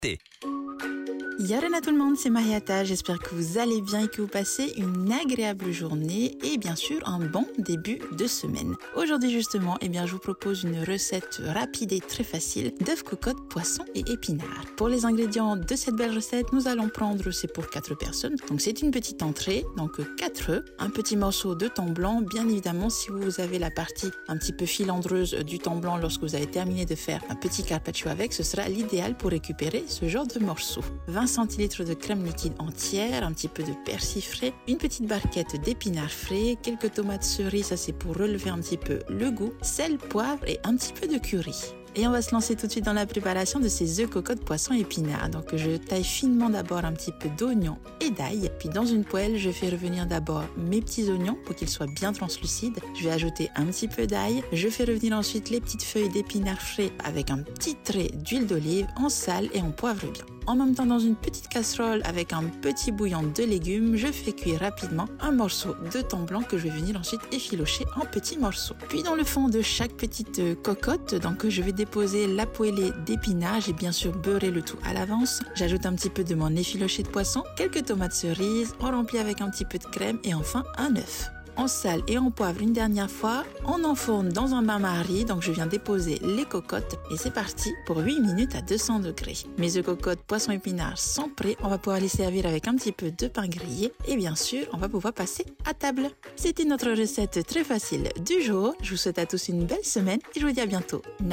T. Yorana tout le monde, c'est Mariata, j'espère que vous allez bien et que vous passez une agréable journée et bien sûr un bon début de semaine. Aujourd'hui justement, je vous propose une recette rapide et très facile d'œufs cocottes, poissons et épinards. Pour les ingrédients de cette belle recette, nous allons prendre, c'est pour 4 personnes, donc c'est une petite entrée, donc 4 œufs, un petit morceau de thon blanc, bien évidemment si vous avez la partie un petit peu filandreuse du thon blanc lorsque vous avez terminé de faire un petit carpaccio avec, ce sera l'idéal pour récupérer ce genre de morceaux. 20 centilitres de crème liquide entière, un petit peu de persil frais, une petite barquette d'épinards frais, quelques tomates cerises, ça c'est pour relever un petit peu le goût, sel, poivre et un petit peu de curry. Et on va se lancer tout de suite dans la préparation de ces œufs cocottes poissons épinards. Donc je taille finement d'abord un petit peu d'oignon et d'ail. Puis dans une poêle, je fais revenir d'abord mes petits oignons pour qu'ils soient bien translucides. Je vais ajouter un petit peu d'ail. Je fais revenir ensuite les petites feuilles d'épinards frais avec un petit trait d'huile d'olive. On sale et on poivre bien. En même temps, dans une petite casserole avec un petit bouillon de légumes, je fais cuire rapidement un morceau de thon blanc que je vais venir ensuite effilocher en petits morceaux. Puis dans le fond de chaque petite cocotte, donc je vais déposer la poêlée d'épinards. J'ai bien sûr beurré le tout à l'avance. J'ajoute un petit peu de mon effiloché de poisson, quelques tomates cerises, on remplit avec un petit peu de crème et enfin un œuf. On sale et on poivre une dernière fois, on enfourne dans un bain-marie, donc je viens déposer les cocottes et c'est parti pour 8 minutes à 200 degrés. Mes œufs cocottes, poissons épinards sont prêts, on va pouvoir les servir avec un petit peu de pain grillé et bien sûr on va pouvoir passer à table. C'était notre recette très facile du jour, je vous souhaite à tous une belle semaine et je vous dis à bientôt.